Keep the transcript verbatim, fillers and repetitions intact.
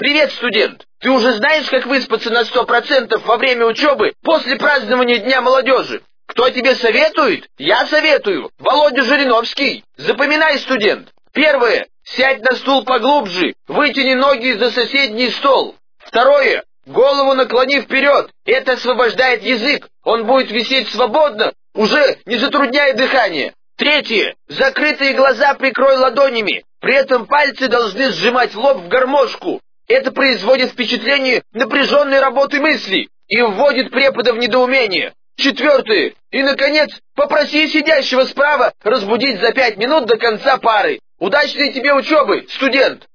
Привет, студент! Ты уже знаешь, как выспаться на сто процентов во время учебы после празднования Дня молодежи? Кто тебе советует? Я советую. Володя Жириновский. Запоминай, студент. Первое. Сядь на стул поглубже. Вытяни ноги за соседний стол. Второе. Голову наклони вперед. Это освобождает язык. Он будет висеть свободно, уже не затрудняя дыхание. Третье. Закрытые глаза прикрой ладонями. При этом пальцы должны сжимать лоб в гармошку. Это производит впечатление напряженной работы мысли и вводит препода в недоумение. Четвертое. И, наконец, попроси сидящего справа разбудить за пять минут до конца пары. Удачной тебе учебы, студент!